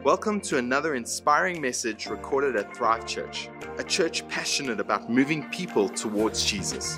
Welcome to another inspiring message recorded at Thrive Church, a church passionate about moving people towards Jesus.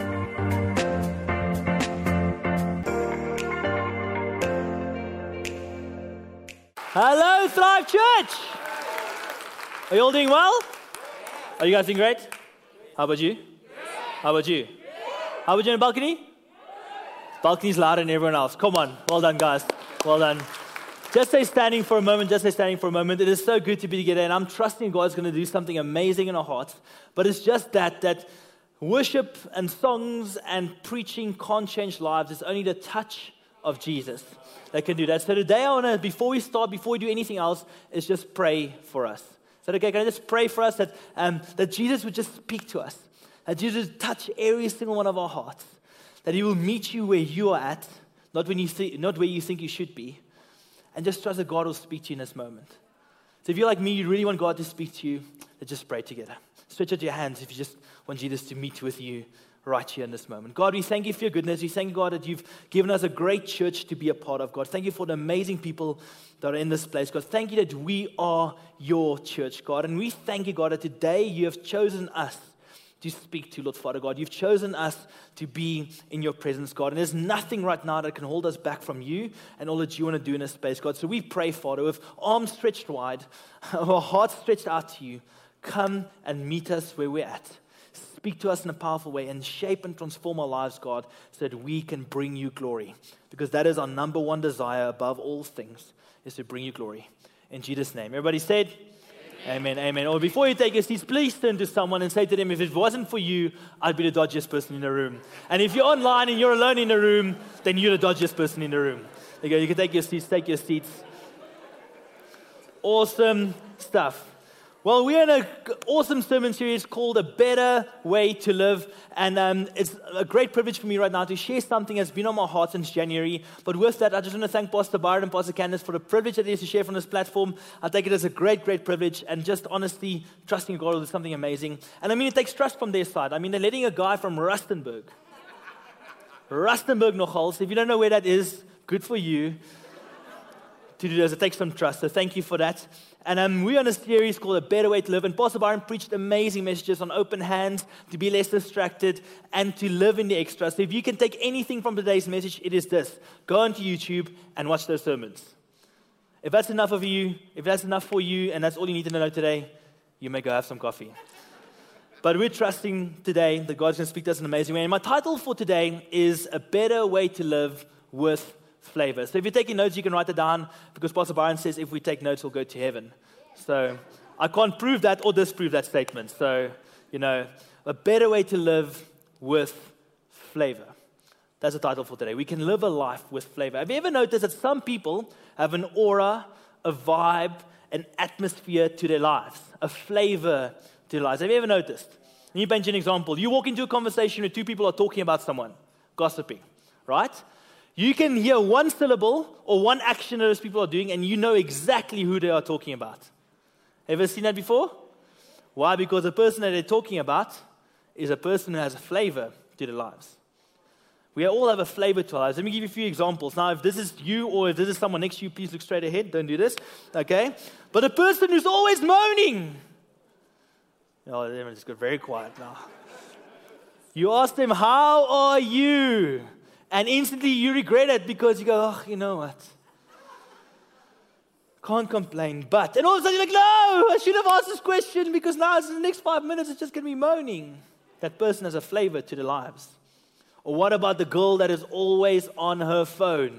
Hello, Thrive Church! Are you all doing well? Are you guys doing great? How about you? How about you? How about you in the balcony? Balcony's louder than everyone else. Come on. Well done, guys. Well done. Just stay standing for a moment. It is so good to be together, and I'm trusting God's going to do something amazing in our hearts. But it's just that worship and songs and preaching can't change lives. It's only the touch of Jesus that can do that. So today I want to, before we do anything else, is just pray for us. Is that okay? Can I just pray for us that Jesus would just speak to us, that Jesus would touch every single one of our hearts, that He will meet you where you are at, not where you think you should be, and just trust that God will speak to you in this moment. So if you're like me, you really want God to speak to you, then just pray together. Stretch out your hands if you just want Jesus to meet with you right here in this moment. God, we thank you for your goodness. We thank you, God, that you've given us a great church to be a part of, God. Thank you for the amazing people that are in this place, God. Thank you that we are your church, God. And we thank you, God, that today you have chosen us to speak to, Lord Father God. You've chosen us to be in your presence, God. And there's nothing right now that can hold us back from you and all that you want to do in this space, God. So we pray, Father, with arms stretched wide, our hearts stretched out to you. Come and meet us where we're at. Speak to us in a powerful way and shape and transform our lives, God, so that we can bring you glory. Because that is our number one desire above all things, is to bring you glory. In Jesus' name. Everybody said, Amen, amen. Or before you take your seats, please turn to someone and say to them, if it wasn't for you, I'd be the dodgiest person in the room. And if you're online and you're alone in the room, then you're the dodgiest person in the room. There you go. You can take your seats. Awesome stuff. Well, we're in an awesome sermon series called A Better Way to Live. And it's a great privilege for me right now to share something that's been on my heart since January. But with that, I just want to thank Pastor Byron and Pastor Candace for the privilege that it is to share from this platform. I take it as a great, great privilege. And just honestly, trusting God will do something amazing. And I mean, it takes trust from their side. I mean, they're letting a guy from Rustenburg nogals. If you don't know where that is, good for you to do this. It takes some trust. So thank you for that. And we're on a series called A Better Way to Live. And Pastor Byron preached amazing messages on open hands, to be less distracted, and to live in the extra. So if you can take anything from today's message, it is this. Go onto YouTube and watch those sermons. If that's enough for you, and that's all you need to know today, you may go have some coffee. But we're trusting today that God's going to speak to us in an amazing way. And my title for today is A Better Way to Live with Flavor. So if you're taking notes, you can write it down, because Pastor Byron says if we take notes, we'll go to heaven. So I can't prove that or disprove that statement. So, a better way to live with flavor. That's the title for today. We can live a life with flavor. Have you ever noticed that some people have an aura, a vibe, an atmosphere to their lives, a flavor to their lives? Have you ever noticed? Let me paint you an example. You walk into a conversation where two people are talking about someone, gossiping, right? You can hear one syllable or one action that those people are doing, and you know exactly who they are talking about. Ever seen that before? Why? Because the person that they're talking about is a person who has a flavor to their lives. We all have a flavor to our lives. Let me give you a few examples. Now, if this is you or if this is someone next to you, please look straight ahead. Don't do this, okay? But a person who's always moaning. Oh, everyone just got very quiet now. You ask them, how are you? And instantly you regret it because you go, you know what? Can't complain, but. And all of a sudden you're like, no, I should have asked this question because now in the next 5 minutes it's just going to be moaning. That person has a flavor to their lives. Or what about the girl that is always on her phone?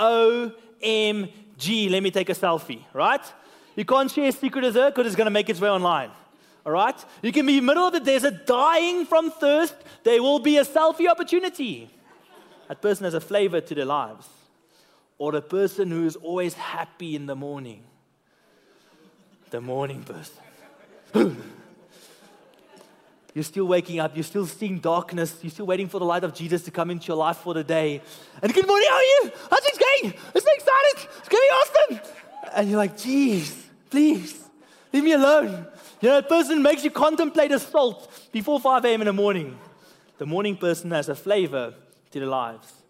OMG, let me take a selfie, right? You can't share a secret with her because it's going to make its way online. All right? You can be in the middle of the desert dying from thirst. There will be a selfie opportunity. That person has a flavor to their lives. Or the person who is always happy in the morning. The morning person. You're still waking up. You're still seeing darkness. You're still waiting for the light of Jesus to come into your life for the day. And good morning, how are you? How's things going? I'm so excited. It's going to be awesome. And you're like, geez, please, leave me alone. That person makes you contemplate assault before 5 a.m. in the morning. The morning person has a flavor to their lives.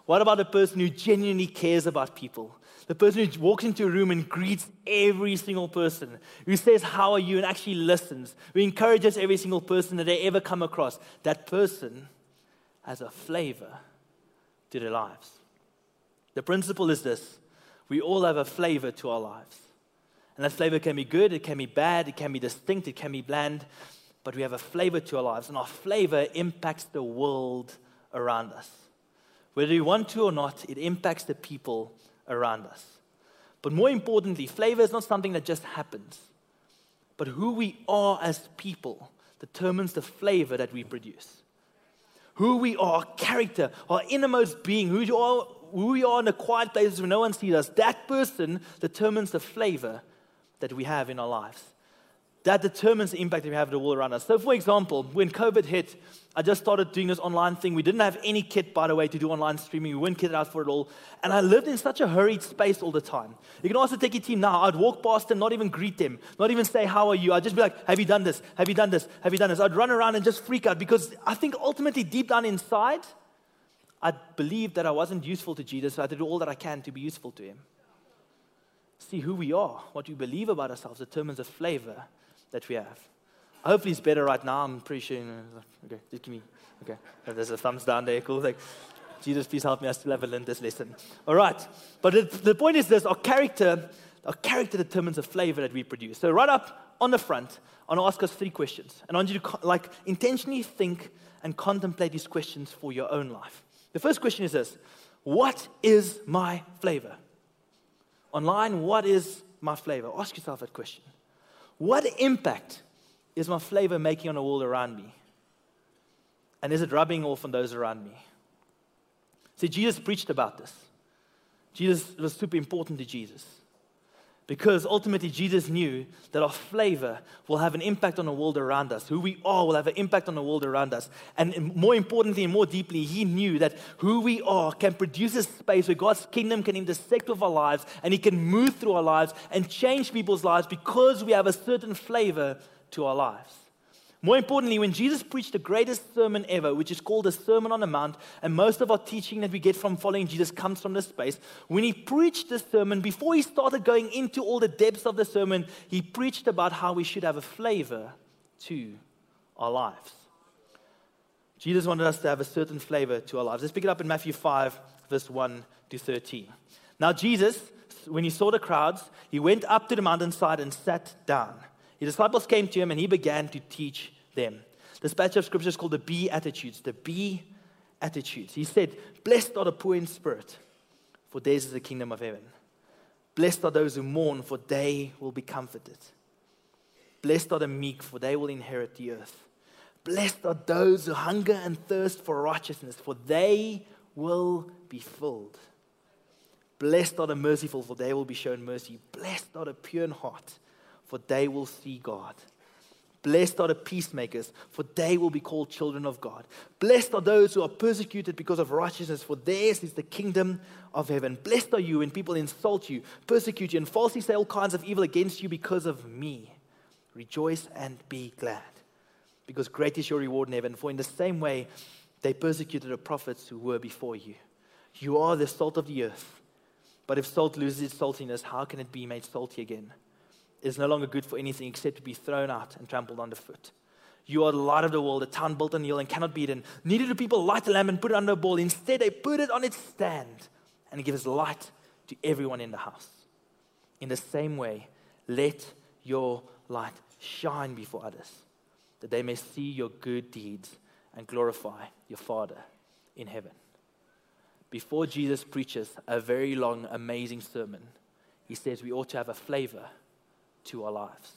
What about the person who genuinely cares about people? The person who walks into a room and greets every single person, who says, how are you, and actually listens, who encourages every single person that they ever come across. That person has a flavor to their lives. The principle is this: we all have a flavor to our lives. And that flavor can be good, it can be bad, it can be distinct, it can be bland, but we have a flavor to our lives, and our flavor impacts the world around us. Whether we want to or not, it impacts the people around us. But more importantly, flavor is not something that just happens, but who we are as people determines the flavor that we produce. Who we are, our character, our innermost being, who we are in the quiet places where no one sees us, that person determines the flavor that we have in our lives. That determines the impact that we have in the world around us. So for example, when COVID hit, I just started doing this online thing. We didn't have any kit, by the way, to do online streaming. We weren't kitted out for it all. And I lived in such a hurried space all the time. You can ask the techie team now. I'd walk past them, not even greet them, not even say, how are you? I'd just be like, have you done this? Have you done this? Have you done this? I'd run around and just freak out because I think ultimately deep down inside, I believed that I wasn't useful to Jesus, so I had to do all that I can to be useful to him. See, who we are, what we believe about ourselves determines the flavor that we have. Hopefully it's better right now. I'm pretty sure. Okay, just give me. Okay, there's a thumbs down there. Cool. Like, Jesus, please help me. I still haven't learned this lesson. All right. But the point is this: our character determines the flavor that we produce. So right up on the front, I want to ask us 3 questions, and I want you to intentionally think and contemplate these questions for your own life. The first question is this: what is my flavor? Online, what is my flavor? Ask yourself that question. What impact is my flavor making on the world around me? And is it rubbing off on those around me? See, Jesus preached about this. Jesus was super important to Jesus. Because ultimately, Jesus knew that our flavor will have an impact on the world around us. Who we are will have an impact on the world around us. And more importantly and more deeply, he knew that who we are can produce a space where God's kingdom can intersect with our lives, and he can move through our lives and change people's lives because we have a certain flavor to our lives. More importantly, when Jesus preached the greatest sermon ever, which is called the Sermon on the Mount, and most of our teaching that we get from following Jesus comes from this space, when he preached this sermon, before he started going into all the depths of the sermon, he preached about how we should have a flavor to our lives. Jesus wanted us to have a certain flavor to our lives. Let's pick it up in Matthew 5, verse 1 to 13. Now Jesus, when he saw the crowds, he went up to the mountainside and sat down. His disciples came to him and he began to teach them. This passage of scripture is called the Beatitudes. The Beatitudes. He said, blessed are the poor in spirit, for theirs is the kingdom of heaven. Blessed are those who mourn, for they will be comforted. Blessed are the meek, for they will inherit the earth. Blessed are those who hunger and thirst for righteousness, for they will be filled. Blessed are the merciful, for they will be shown mercy. Blessed are the pure in heart, for they will see God. Blessed are the peacemakers, for they will be called children of God. Blessed are those who are persecuted because of righteousness, for theirs is the kingdom of heaven. Blessed are you when people insult you, persecute you, and falsely say all kinds of evil against you because of me. Rejoice and be glad, because great is your reward in heaven. For in the same way they persecuted the prophets who were before you. You are the salt of the earth. But if salt loses its saltiness, how can it be made salty again? It is no longer good for anything except to be thrown out and trampled underfoot. You are the light of the world, a town built on a hill and cannot be hidden. Neither do people light a lamp and put it under a bowl. Instead, they put it on its stand, and it gives light to everyone in the house. In the same way, let your light shine before others, that they may see your good deeds and glorify your Father in heaven. Before Jesus preaches a very long, amazing sermon, he says we ought to have a flavor to our lives.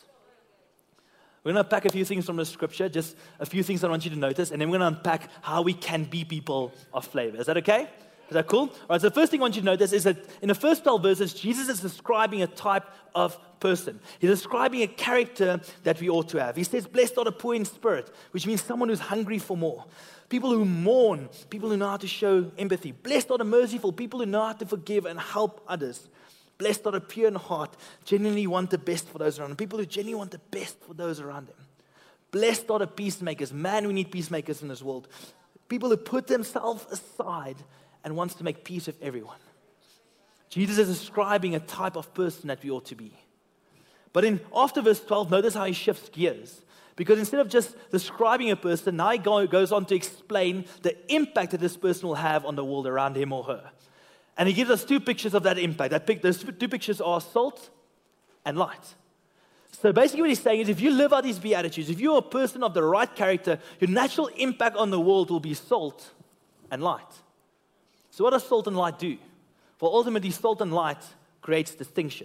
We're going to unpack a few things from the scripture, just a few things I want you to notice, and then we're going to unpack how we can be people of flavor. Is that okay? Is that cool? All right, so the first thing I want you to notice is that in the first 12 verses, Jesus is describing a type of person. He's describing a character that we ought to have. He says, blessed are the poor in spirit, which means someone who's hungry for more. People who mourn, people who know how to show empathy. Blessed are the merciful, people who know how to forgive and help others. Blessed are the pure in heart, genuinely want the best for those around them. People who genuinely want the best for those around them. Blessed are the peacemakers. Man, we need peacemakers in this world. People who put themselves aside and wants to make peace with everyone. Jesus is describing a type of person that we ought to be. But after verse 12, notice how he shifts gears. Because instead of just describing a person, now he goes on to explain the impact that this person will have on the world around him or her. And he gives us two pictures of that impact. Those two pictures are salt and light. So basically what he's saying is if you live out these Beatitudes, if you're a person of the right character, your natural impact on the world will be salt and light. So what does salt and light do? Well, ultimately, salt and light creates distinction.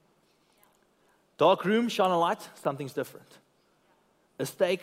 Dark room, shine a light, something's different. A steak.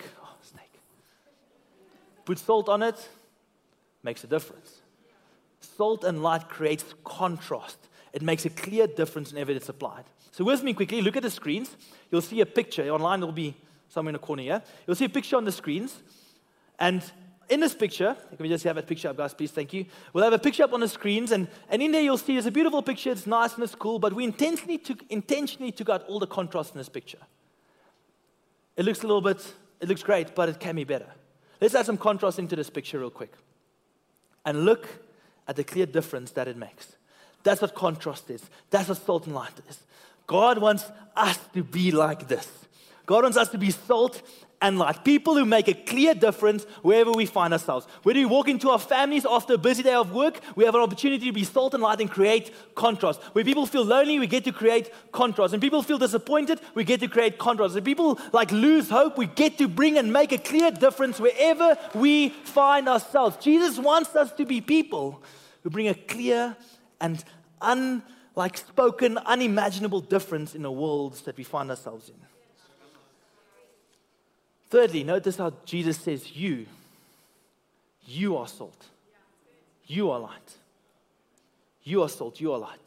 Put salt on it, makes a difference. Salt and light creates contrast. It makes a clear difference whenever it's applied. So with me quickly, look at the screens. You'll see a picture. Online, it'll be somewhere in the corner here. You'll see a picture on the screens. And in this picture, can we just have that picture up, guys, please? Thank you. We'll have a picture up on the screens. And in there, you'll see there's a beautiful picture. It's nice and it's cool. But we intentionally took out all the contrast in this picture. It looks great, but it can be better. Let's add some contrast into this picture real quick. And look at the clear difference that it makes. That's what contrast is. That's what salt and light is. God wants us to be like this. God wants us to be salt and light. People who make a clear difference wherever we find ourselves. Whether we walk into our families after a busy day of work, we have an opportunity to be salt and light and create contrast. When people feel lonely, we get to create contrast. When people feel disappointed, we get to create contrast. When people lose hope, we get to bring and make a clear difference wherever we find ourselves. Jesus wants us to be people who bring a clear and spoken, unimaginable difference in the worlds that we find ourselves in. Thirdly, notice how Jesus says, you are salt. You are light. You are salt, you are light.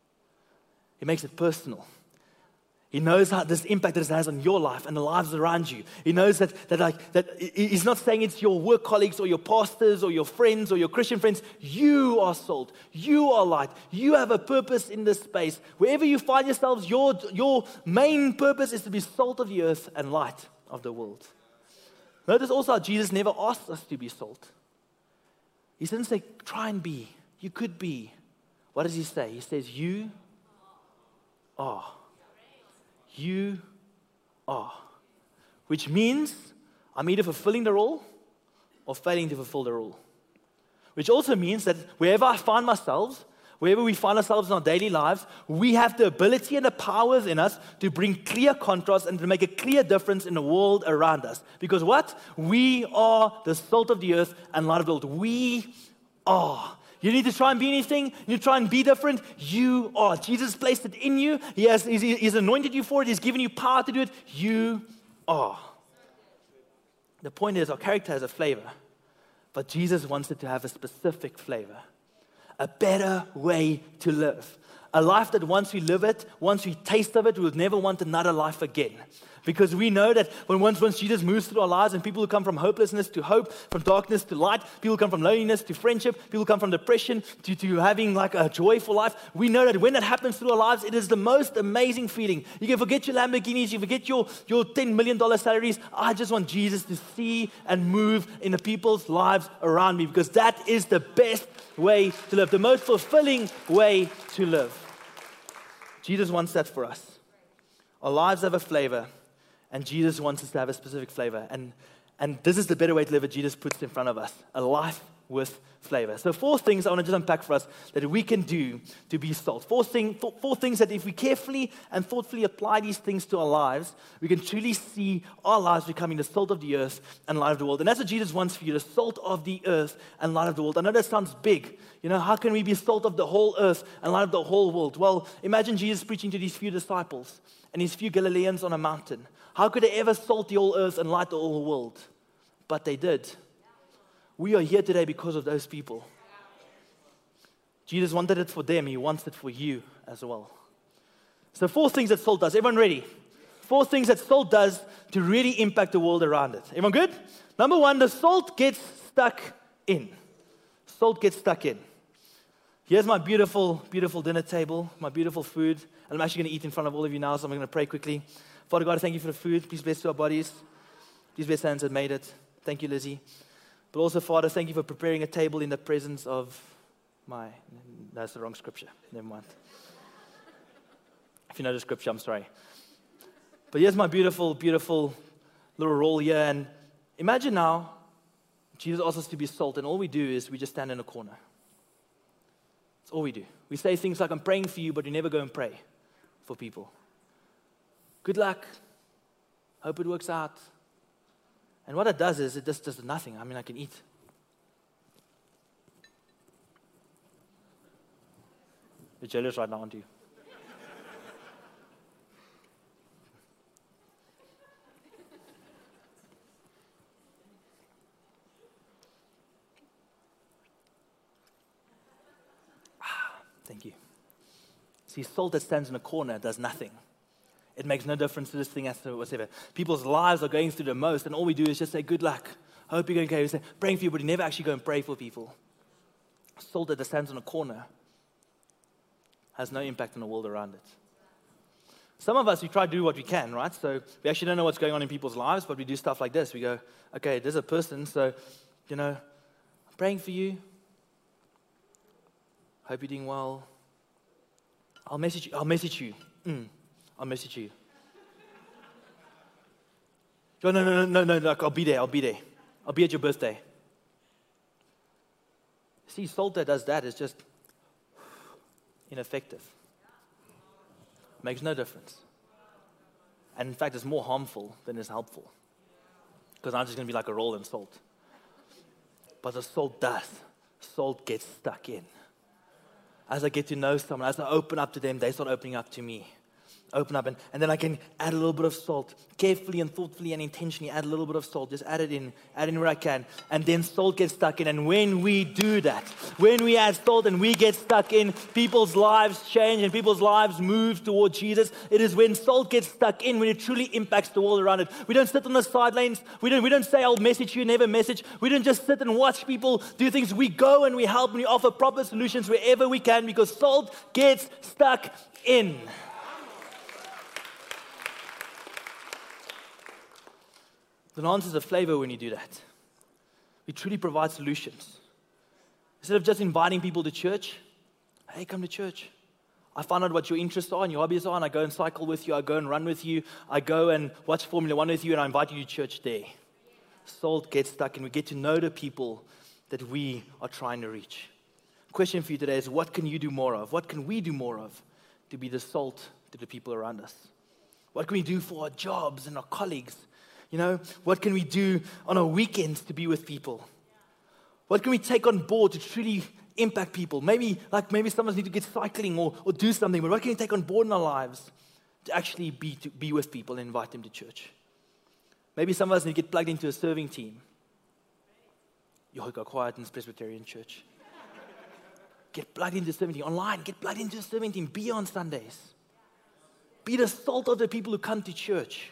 He makes it personal. He knows how this impact that it has on your life and the lives around you. He knows that he's not saying it's your work colleagues or your pastors or your friends or your Christian friends. You are salt. You are light. You have a purpose in this space. Wherever you find yourselves, your main purpose is to be salt of the earth and light of the world. Notice also how Jesus never asked us to be salt. He didn't say, try and be. You could be. What does he say? He says, you are. You are. Which means I'm either fulfilling the role or failing to fulfill the role. Which also means that wherever I find myself, wherever we find ourselves in our daily lives, we have the ability and the powers in us to bring clear contrast and to make a clear difference in the world around us. Because what? We are the salt of the earth and light of the world. We are. You need to try and be anything. You try and be different. You are. Jesus placed it in you. He's anointed you for it. He's given you power to do it. You are. The point is, our character has a flavor, but Jesus wants it to have a specific flavor. A better way to live. A life that once we live it, once we taste of it, we'll never want another life again. Because we know that once Jesus moves through our lives and people who come from hopelessness to hope, from darkness to light, people come from loneliness to friendship, people come from depression to having a joyful life, we know that when that happens through our lives, it is the most amazing feeling. You can forget your Lamborghinis, you forget your $10 million salaries. I just want Jesus to see and move in the people's lives around me, because that is the best way to live, the most fulfilling way to live. Jesus wants that for us. Our lives have a flavor, and Jesus wants us to have a specific flavor. And this is the better way to live that Jesus puts in front of us, a life with flavor. So 4 things I want to just unpack for us that we can do to be salt. 4 things that if we carefully and thoughtfully apply these things to our lives, we can truly see our lives becoming the salt of the earth and light of the world. And that's what Jesus wants for you, the salt of the earth and light of the world. I know that sounds big. How can we be salt of the whole earth and light of the whole world? Well, imagine Jesus preaching to these few disciples and these few Galileans on a mountain. How could they ever salt the whole earth and light the whole world? But they did. We are here today because of those people. Jesus wanted it for them. He wants it for you as well. So 4 things that salt does. Everyone ready? 4 things that salt does to really impact the world around it. Everyone good? Number 1, the salt gets stuck in. Salt gets stuck in. Here's my beautiful, beautiful dinner table, my beautiful food. And I'm actually going to eat in front of all of you now, so I'm going to pray quickly. Father God, thank you for the food. Please bless our bodies. Please bless hands that made it. Thank you, Lizzie. But also, Father, thank you for preparing a table in the presence of That's the wrong scripture. Never mind. If you know the scripture, I'm sorry. But here's my beautiful, beautiful little role here. And imagine now, Jesus asks us to be salt, and all we do is we just stand in a corner. That's all we do. We say things like, I'm praying for you, but we never go and pray for people. Good luck. Hope it works out. And what it does is it just does nothing. I mean, I can eat. You're jealous right now, aren't you? Thank you. See, salt that stands in a corner does nothing. It makes no difference to this thing as to whatever. People's lives are going through the most, and all we do is just say, good luck. Hope you're going okay. We say, praying for you, but you never actually go and pray for people. Salt that stands in a corner has no impact on the world around it. Some of us, we try to do what we can, right? So we actually don't know what's going on in people's lives, but we do stuff like this. We go, okay, there's a person, so, I'm praying for you. Hope you're doing well. I'll message you. I'll message you. No, I'll be there. I'll be at your birthday. See, salt that does that is just ineffective. Makes no difference. And in fact, it's more harmful than it's helpful. Because I'm just going to be like a roll in salt. But the salt does. Salt gets stuck in. As I get to know someone, as I open up to them, they start opening up to me. Open up, and then I can add a little bit of salt. Carefully and thoughtfully and intentionally add a little bit of salt. Just add it in where I can. And then salt gets stuck in. And when we do that, when we add salt and we get stuck in, people's lives change and people's lives move toward Jesus. It is when salt gets stuck in, when it truly impacts the world around it. We don't sit on the sidelines. We don't say, I'll message you, never message. We don't just sit and watch people do things. We go and we help and we offer proper solutions wherever we can, because salt gets stuck in. The enhances the flavor when you do that. We truly provide solutions. Instead of just inviting people to church, hey, come to church. I find out what your interests are and your hobbies are, and I go and cycle with you, I go and run with you, I go and watch Formula 1 with you, and I invite you to church there. Salt gets stuck, and we get to know the people that we are trying to reach. Question for you today is, what can you do more of? What can we do more of to be the salt to the people around us? What can we do for our jobs and our colleagues? What can we do on our weekends to be with people? What can we take on board to truly impact people? Maybe some of us need to get cycling or do something, but what can we take on board in our lives to actually be with people and invite them to church? Maybe some of us need to get plugged into a serving team. You got quiet in this Presbyterian church. Get plugged into a serving team. Online, get plugged into a serving team. Be on Sundays. Be the salt of the people who come to church.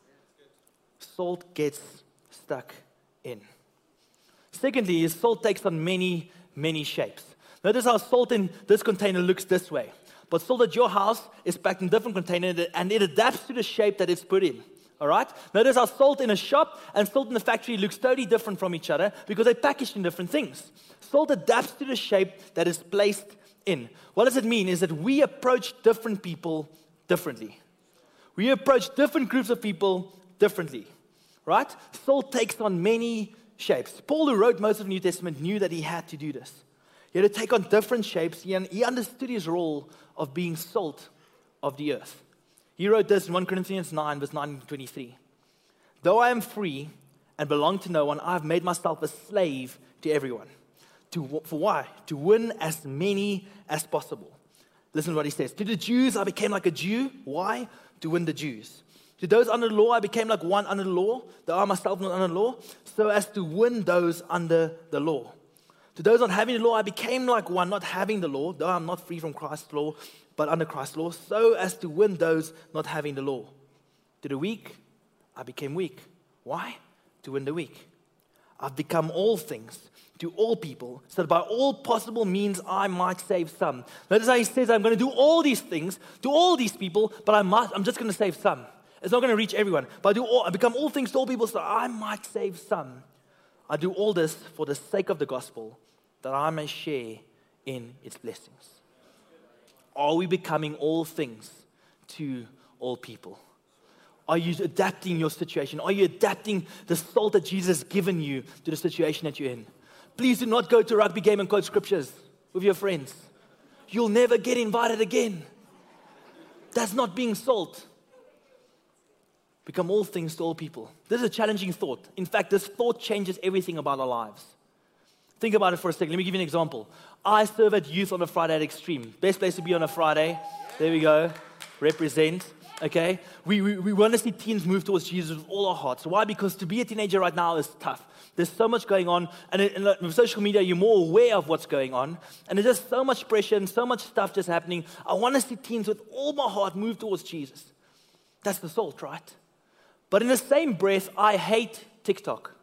Salt gets stuck in. Secondly, salt takes on many, many shapes. Notice how salt in this container looks this way. But salt at your house is packed in different containers, and it adapts to the shape that it's put in. All right? Notice how salt in a shop and salt in the factory looks totally different from each other because they're packaged in different things. Salt adapts to the shape that is placed in. What does it mean? Is that we approach different people differently. We approach different groups of people differently, right? Salt takes on many shapes. Paul, who wrote most of the New Testament, knew that he had to do this. He had to take on different shapes. He understood his role of being salt of the earth. He wrote this in 1 Corinthians 9, verse 9-23. Though I am free and belong to no one, I have made myself a slave to everyone. For why? To win as many as possible. Listen to what he says. To the Jews, I became like a Jew. Why? To win the Jews. To those under the law, I became like one under the law, though I myself not under the law, so as to win those under the law. To those not having the law, I became like one not having the law, though I'm not free from Christ's law, but under Christ's law, so as to win those not having the law. To the weak, I became weak. Why? To win the weak. I've become all things to all people, so that by all possible means I might save some. Notice how he says, I'm going to do all these things to all these people, but I'm just going to save some. It's not going to reach everyone. But I become all things to all people so I might save some. I do all this for the sake of the gospel, that I may share in its blessings? Are we becoming all things to all people? Are you adapting your situation? Are you adapting the salt that Jesus has given you to the situation that you're in? Please do not go to a rugby game and quote scriptures with your friends. You'll never get invited again. That's not being salt. Become all things to all people. This is a challenging thought. In fact, this thought changes everything about our lives. Think about it for a second. Let me give you an example. I serve at youth on a Friday at Extreme. Best place to be on a Friday. There we go. Represent. Okay? We want to see teens move towards Jesus with all our hearts. Why? Because to be a teenager right now is tough. There's so much going on. And with social media, you're more aware of what's going on. And there's just so much pressure and so much stuff just happening. I want to see teens with all my heart move towards Jesus. That's the salt, right? But in the same breath, I hate TikTok.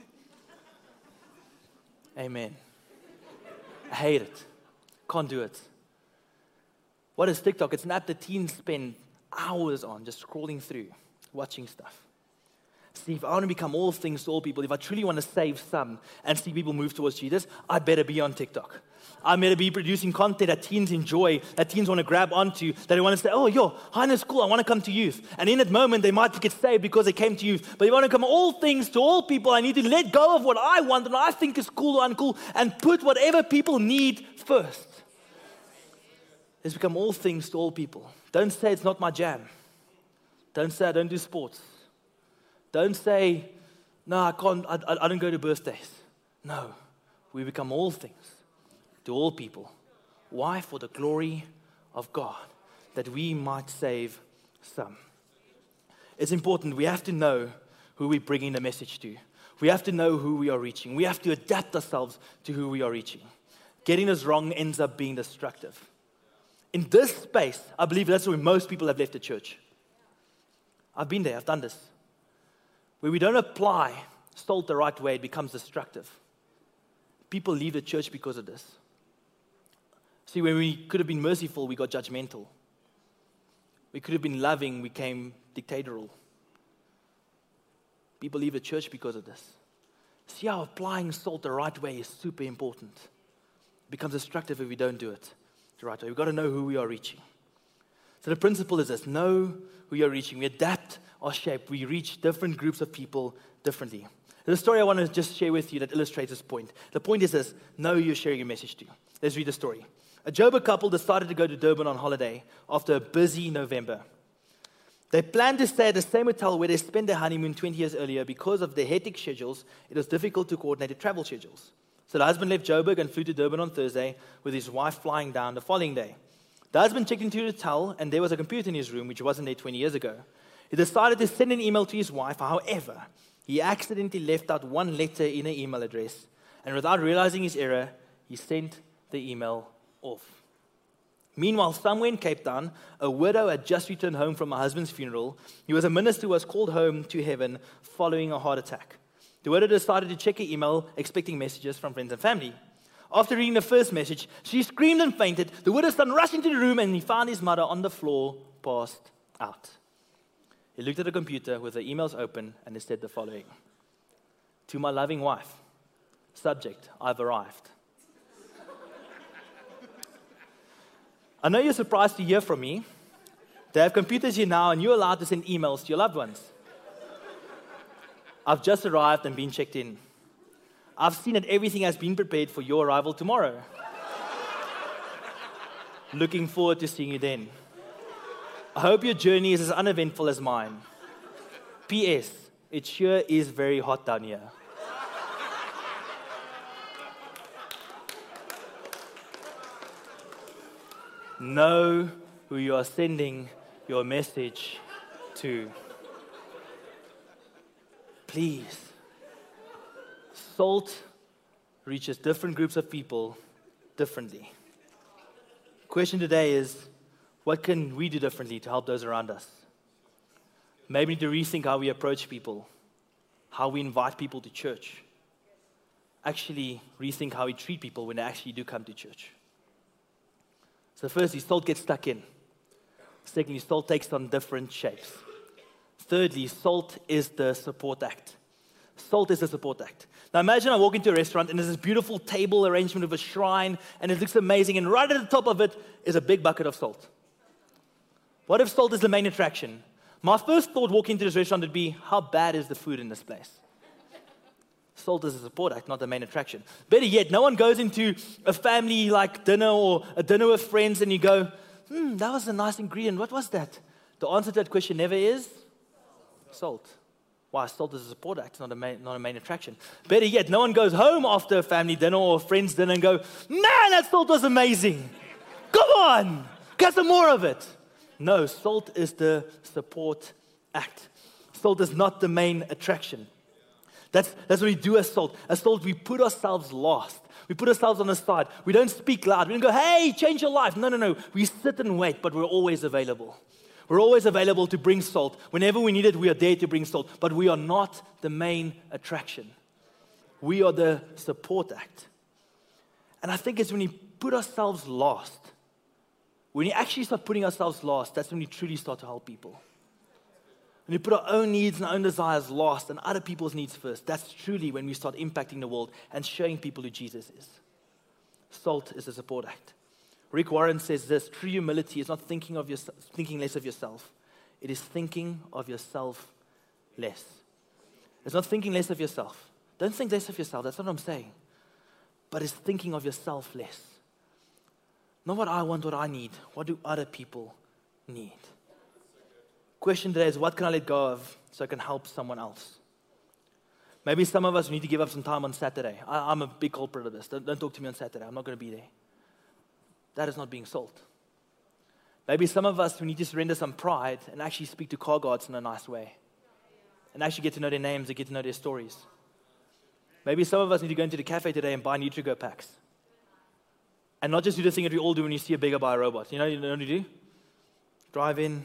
Amen. I hate it. Can't do it. What is TikTok? It's an app that teens spend hours on, just scrolling through, watching stuff. See, if I want to become all things to all people, if I truly want to save some and see people move towards Jesus, I better be on TikTok. I better be producing content that teens enjoy, that teens want to grab onto, that they want to say, oh, yo, Highness School, I want to come to youth. And in that moment, they might get saved because they came to youth. But if I want to become all things to all people, I need to let go of what I want and I think is cool or uncool and put whatever people need first. Let's become all things to all people. Don't say it's not my jam. Don't say I don't do sports. Don't say, no, I can't, I don't go to birthdays. No, we become all things to all people. Why? For the glory of God, that we might save some. It's important. We have to know who we're bringing the message to. We have to know who we are reaching. We have to adapt ourselves to who we are reaching. Getting this wrong ends up being destructive. In this space, I believe that's where most people have left the church. I've been there. I've done this. Where we don't apply salt the right way, it becomes destructive. People leave the church because of this. See, when we could have been merciful, we got judgmental. We could have been loving, we became dictatorial. People leave the church because of this. See how applying salt the right way is super important. It becomes destructive if we don't do it the right way. We've got to know who we are reaching. So the principle is this: know who you're reaching. We adapt our shape. We reach different groups of people differently. There's a story I want to just share with you that illustrates this point. The point is this: know who you're sharing your message to. Let's read the story. A Joburg couple decided to go to Durban on holiday after a busy November. They planned to stay at the same hotel where they spent their honeymoon 20 years earlier. Because of their hectic schedules, it was difficult to coordinate their travel schedules. So the husband left Joburg and flew to Durban on Thursday, with his wife flying down the following day. The husband checked into the hotel, and there was a computer in his room, which wasn't there 20 years ago. He decided to send an email to his wife. However, he accidentally left out one letter in her email address, and without realizing his error, he sent the email off. Meanwhile, somewhere in Cape Town, a widow had just returned home from her husband's funeral. He was a minister who was called home to heaven following a heart attack. The widow decided to check her email, expecting messages from friends and family. After reading the first message, she screamed and fainted. The widow's son rushed into the room, and he found his mother on the floor, passed out. He looked at the computer with the emails open, and it said the following: "To my loving wife, subject, I've arrived." I know you're surprised to hear from me. They have computers here now, and you're allowed to send emails to your loved ones. I've just arrived and been checked in. I've seen that everything has been prepared for your arrival tomorrow. Looking forward to seeing you then. I hope your journey is as uneventful as mine. P.S. It sure is very hot down here. Know who you are sending your message to. Please. Salt reaches different groups of people differently. Question today is, what can we do differently to help those around us? Maybe we need to rethink how we approach people, how we invite people to church. Actually, rethink how we treat people when they actually do come to church. So firstly, salt gets stuck in. Secondly, salt takes on different shapes. Thirdly, salt is the support act. Salt is a support act. Now imagine I walk into a restaurant and there's this beautiful table arrangement of a shrine and it looks amazing, and right at the top of it is a big bucket of salt. What if salt is the main attraction? My first thought walking into this restaurant would be, how bad is the food in this place? Salt is a support act, not the main attraction. Better yet, no one goes into a family like dinner or a dinner with friends and you go, that was a nice ingredient. What was that? The answer to that question never is salt. Why? Salt is a support act, not a main attraction. Better yet, no one goes home after a family dinner or a friend's dinner and go, man, that salt was amazing. Come on, get some more of it. No, salt is the support act. Salt is not the main attraction. That's what we do as salt. As salt, we put ourselves last. We put ourselves on the side. We don't speak loud. We don't go, hey, change your life. No. We sit and wait, but we're always available. We're always available to bring salt. Whenever we need it, we are there to bring salt. But we are not the main attraction. We are the support act. And I think it's when we put ourselves last, when you actually start putting ourselves last, that's when we truly start to help people. When we put our own needs and our own desires last and other people's needs first, that's truly when we start impacting the world and showing people who Jesus is. Salt is a support act. Rick Warren says this: true humility is not thinking less of yourself. It is thinking of yourself less. It's not thinking less of yourself. Don't think less of yourself. That's not what I'm saying. But it's thinking of yourself less. Not what I want, what I need. What do other people need? Question today is, what can I let go of so I can help someone else? Maybe some of us need to give up some time on Saturday. I'm a big culprit of this. Don't talk to me on Saturday. I'm not going to be there. That is not being salt. Maybe some of us, we need to surrender some pride and actually speak to car guards in a nice way. And actually get to know their names and get to know their stories. Maybe some of us need to go into the cafe today and buy NutriGo packs. And not just do the thing that we all do when you see a beggar buy a robot. You know what you do? Drive in.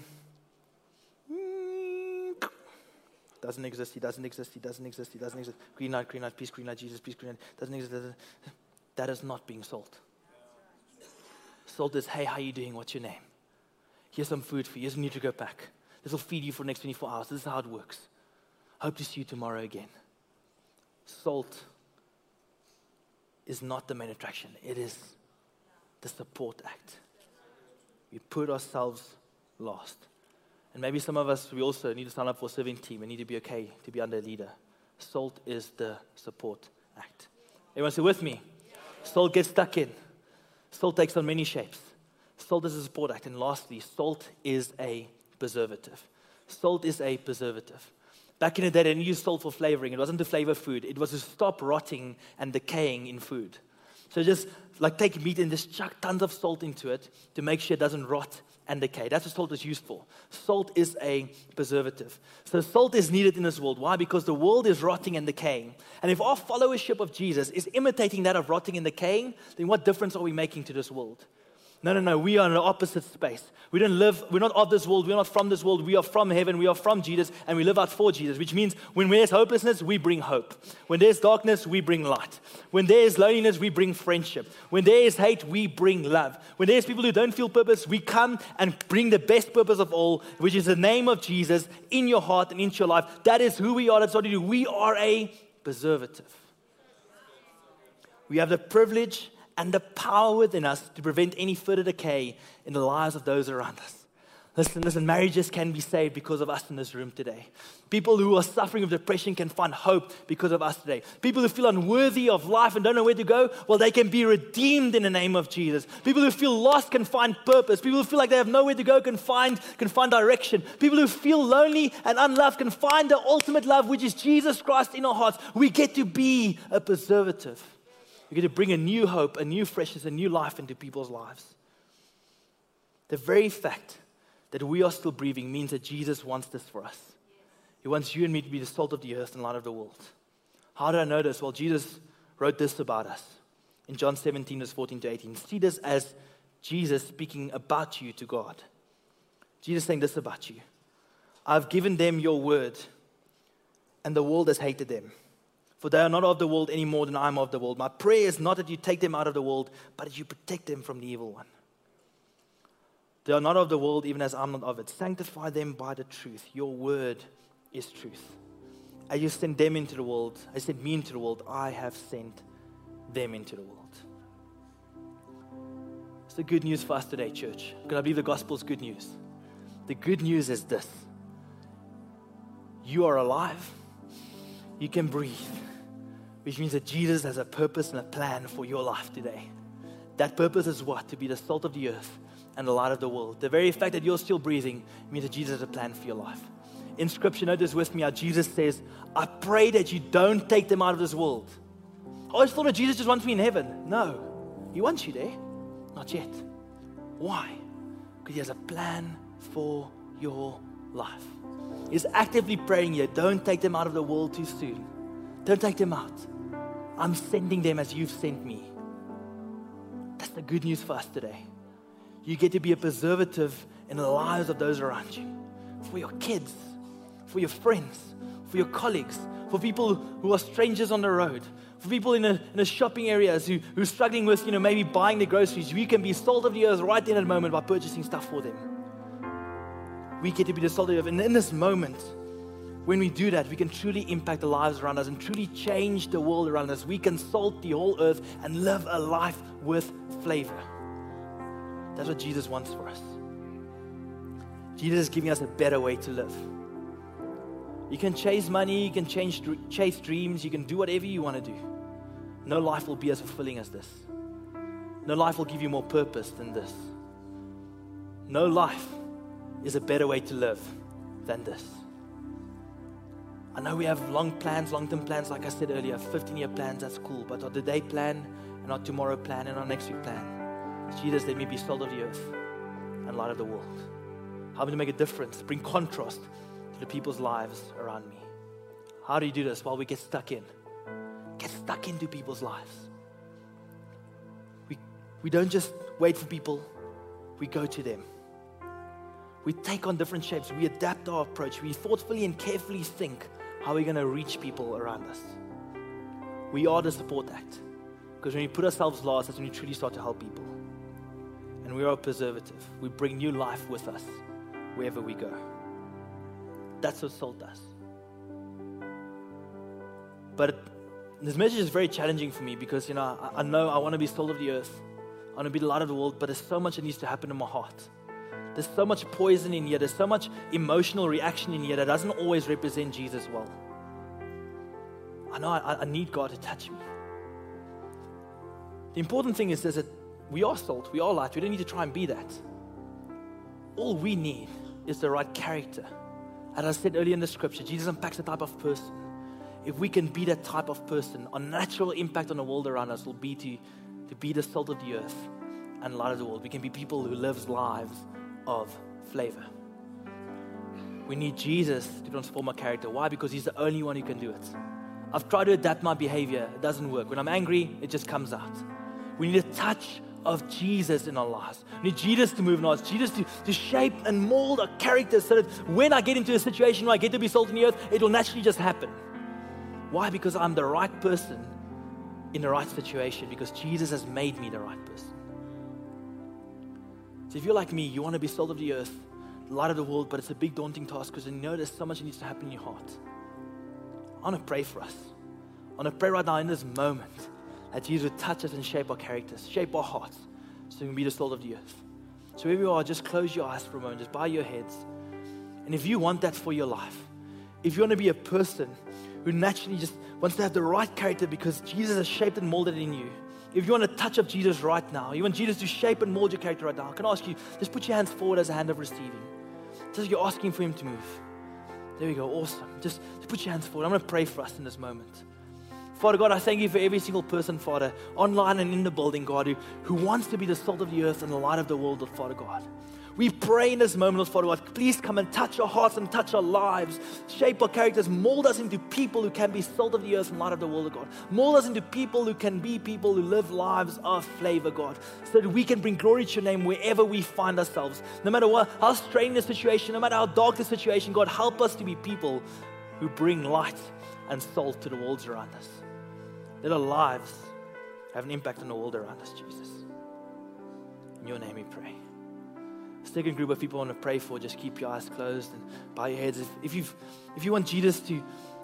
Doesn't exist, he doesn't exist, he doesn't exist, he doesn't exist. Green light, peace, green light, Jesus, peace, green light. Doesn't exist. That is not being salt. Salt is, hey, how are you doing? What's your name? Here's some food for you. Here's a NutriGo pack. This will feed you for the next 24 hours. This is how it works. Hope to see you tomorrow again. Salt is not the main attraction. It is the support act. We put ourselves last. And maybe some of us, we also need to sign up for a serving team and need to be okay to be under a leader. Salt is the support act. Everyone say with me? Salt gets stuck in. Salt takes on many shapes. Salt is a support act. And lastly, salt is a preservative. Salt is a preservative. Back in the day, they didn't use salt for flavoring. It wasn't to flavor food. It was to stop rotting and decaying in food. So just like take meat and just chuck tons of salt into it to make sure it doesn't rot and decay. That's what salt is used for. Salt is a preservative. So salt is needed in this world. Why? Because the world is rotting and decaying. And if our followership of Jesus is imitating that of rotting and decaying, then what difference are we making to this world? No. We are in the opposite space. We're not of this world. We're not from this world. We are from heaven. We are from Jesus. And we live out for Jesus, which means when there's hopelessness, we bring hope. When there's darkness, we bring light. When there's loneliness, we bring friendship. When there is hate, we bring love. When there's people who don't feel purpose, we come and bring the best purpose of all, which is the name of Jesus in your heart and into your life. That is who we are. That's what we do. We are a preservative. We have the privilege and the power within us to prevent any further decay in the lives of those around us. Listen, marriages can be saved because of us in this room today. People who are suffering with depression can find hope because of us today. People who feel unworthy of life and don't know where to go, well, they can be redeemed in the name of Jesus. People who feel lost can find purpose. People who feel like they have nowhere to go can find direction. People who feel lonely and unloved can find the ultimate love, which is Jesus Christ in our hearts. We get to be a preservative. We get to bring a new hope, a new freshness, a new life into people's lives. The very fact that we are still breathing means that Jesus wants this for us. He wants you and me to be the salt of the earth and light of the world. How did I know this? Well, Jesus wrote this about us in John 17, verse 14 to 18. See this as Jesus speaking about you to God. Jesus saying this about you. I've given them your word, and the world has hated them. For they are not of the world any more than I am of the world. My prayer is not that you take them out of the world, but that you protect them from the evil one. They are not of the world, even as I'm not of it. Sanctify them by the truth. Your word is truth. as you sent them into the world, I sent me into the world, I have sent them into the world. It's the good news for us today, church. Because I believe the gospel is good news. The good news is this. You are alive. You can breathe. Which means that Jesus has a purpose and a plan for your life today. That purpose is what? To be the salt of the earth and the light of the world. The very fact that you're still breathing means that Jesus has a plan for your life. In Scripture, notice with me how Jesus says, I pray that you don't take them out of this world. I always thought that Jesus just wants me in heaven. No, He wants you there. Not yet. Why? Because He has a plan for your life. He's actively praying here, don't take them out of the world too soon. Don't take them out. I'm sending them as you've sent me. That's the good news for us today. You get to be a preservative in the lives of those around you. For your kids, for your friends, for your colleagues, for people who are strangers on the road, for people in the shopping areas who are struggling with, maybe buying their groceries. We can be salt of the earth right in that moment by purchasing stuff for them. We get to be the salt of the earth. And in this moment, when we do that, we can truly impact the lives around us and truly change the world around us. We can salt the whole earth and live a life with flavor. That's what Jesus wants for us. Jesus is giving us a better way to live. You can chase money, you can chase dreams, you can do whatever you want to do. No life will be as fulfilling as this. No life will give you more purpose than this. No life is a better way to live than this. I know we have long-term plans, like I said earlier, 15-year plans, that's cool. But our today plan and our tomorrow plan and our next week plan. Jesus, let me be salt of the earth and light of the world. Help me to make a difference, bring contrast to the people's lives around me. How do you do this? Well, we get stuck in. Get stuck into people's lives. We don't just wait for people, we go to them. We take on different shapes, we adapt our approach, we thoughtfully and carefully think how we're going to reach people around us. We are the support act. Because when we put ourselves last, that's when we truly start to help people. And we are a preservative. We bring new life with us wherever we go. That's what salt does. But this message is very challenging for me because, I know I want to be salt of the earth. I want to be the light of the world, but there's so much that needs to happen in my heart. There's so much poison in here. There's so much emotional reaction in here that doesn't always represent Jesus well. I know I need God to touch me. The important thing is that we are salt, we are light. We don't need to try and be that. All we need is the right character. As I said earlier in the scripture, Jesus unpacks the type of person. If we can be that type of person, our natural impact on the world around us will be to be the salt of the earth and light of the world. We can be people who live lives of flavor. We need Jesus to transform our character. Why? Because He's the only one who can do it. I've tried to adapt my behavior. It doesn't work. When I'm angry, it just comes out. We need a touch of Jesus in our lives. We need Jesus to move in our lives. Jesus to shape and mold our character so that when I get into a situation where I get to be salt in the earth, it will naturally just happen. Why? Because I'm the right person in the right situation. Because Jesus has made me the right person. So if you're like me, you want to be salt of the earth, light of the world, but it's a big daunting task because you know there's so much that needs to happen in your heart. I want to pray for us. I want to pray right now in this moment that Jesus would touch us and shape our characters, shape our hearts, so we can be the salt of the earth. So wherever you are, just close your eyes for a moment, just bow your heads. And if you want that for your life, if you want to be a person who naturally just wants to have the right character because Jesus has shaped and molded it in you, if you want a touch of Jesus right now, you want Jesus to shape and mold your character right now, I can ask you, just put your hands forward as a hand of receiving. Just like you're asking for Him to move. There we go, awesome. Just put your hands forward. I'm going to pray for us in this moment. Father God, I thank You for every single person, Father, online and in the building, God, who wants to be the salt of the earth and the light of the world, Father God. We pray in this moment, Father God, please come and touch our hearts and touch our lives. Shape our characters, mold us into people who can be salt of the earth and light of the world, God. Mold us into people who can be people who live lives of flavor, God, so that we can bring glory to Your name wherever we find ourselves. No matter what, how strained the situation, no matter how dark the situation, God, help us to be people who bring light and salt to the worlds around us. Let our lives have an impact on the world around us, Jesus. In Your name we pray. Second group of people I want to pray for, just keep your eyes closed and bow your heads. If you want Jesus to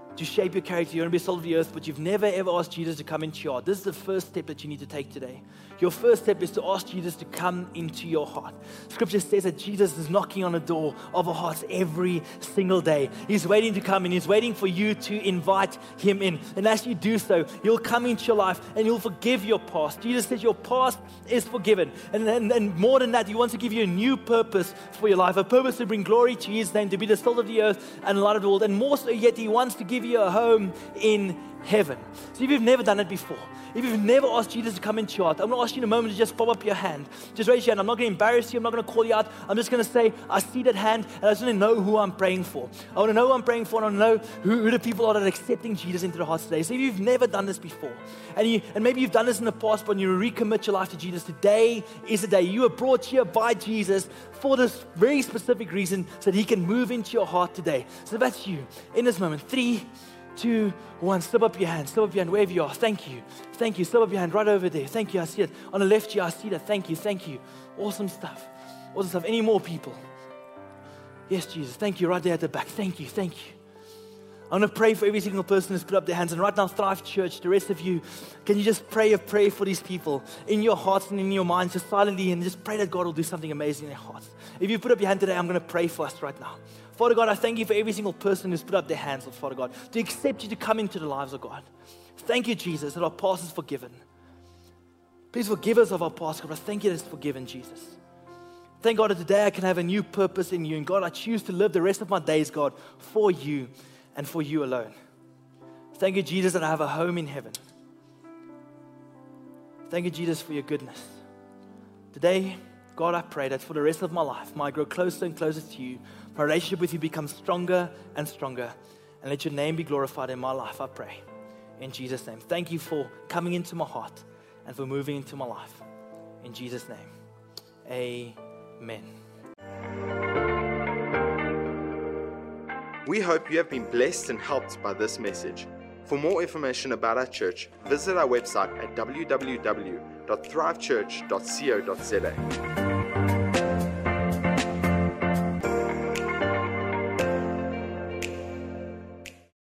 to shape your character. You want to be salt of the earth, but you've never ever asked Jesus to come into your heart. This is the first step that you need to take today. Your first step is to ask Jesus to come into your heart. Scripture says that Jesus is knocking on the door of our hearts every single day. He's waiting to come in. He's waiting for you to invite him in. And as you do so, he'll come into your life and he'll forgive your past. Jesus says your past is forgiven. And more than that, he wants to give you a new purpose for your life, a purpose to bring glory to his name, to be the salt of the earth and the light of the world. And more so yet, he wants to give you a home in heaven. So if you've never done it before, if you've never asked Jesus to come into your heart, I'm going to ask you in a moment to just pop up your hand. Just raise your hand. I'm not going to embarrass you. I'm not going to call you out. I'm just going to say, I see that hand, and I just want to know who I'm praying for. I want to know who I'm praying for, and I want to know who the people are that are accepting Jesus into their hearts today. So if you've never done this before, and maybe you've done this in the past, but you recommit your life to Jesus, today is the day. You were brought here by Jesus for this very specific reason, so that he can move into your heart today. So that's you. In this moment, 3, 2, 1. Slip up your hand. Slip up your hand wherever you are. Thank you. Thank you. Slip up your hand right over there. Thank you. I see it. On the left here, I see that. Thank you. Thank you. Awesome stuff. Awesome stuff. Any more people? Yes, Jesus. Thank you. Right there at the back. Thank you. Thank you. I'm going to pray for every single person who's put up their hands. And right now, Thrive Church, the rest of you, can you just pray a prayer for these people in your hearts and in your minds, just silently, and just pray that God will do something amazing in their hearts. If you put up your hand today, I'm going to pray for us right now. Father God, I thank you for every single person who's put up their hands, oh Father God, to accept you to come into the lives of God. Thank you, Jesus, that our past is forgiven. Please forgive us of our past, God. I thank you that it's forgiven, Jesus. Thank God that today I can have a new purpose in you. And God, I choose to live the rest of my days, God, for you and for you alone. Thank you, Jesus, that I have a home in heaven. Thank you, Jesus, for your goodness. Today, God, I pray that for the rest of my life, might I grow closer and closer to you. My relationship with you becomes stronger and stronger. And let your name be glorified in my life, I pray. In Jesus' name. Thank you for coming into my heart and for moving into my life. In Jesus' name. Amen. We hope you have been blessed and helped by this message. For more information about our church, visit our website at www.thrivechurch.co.za.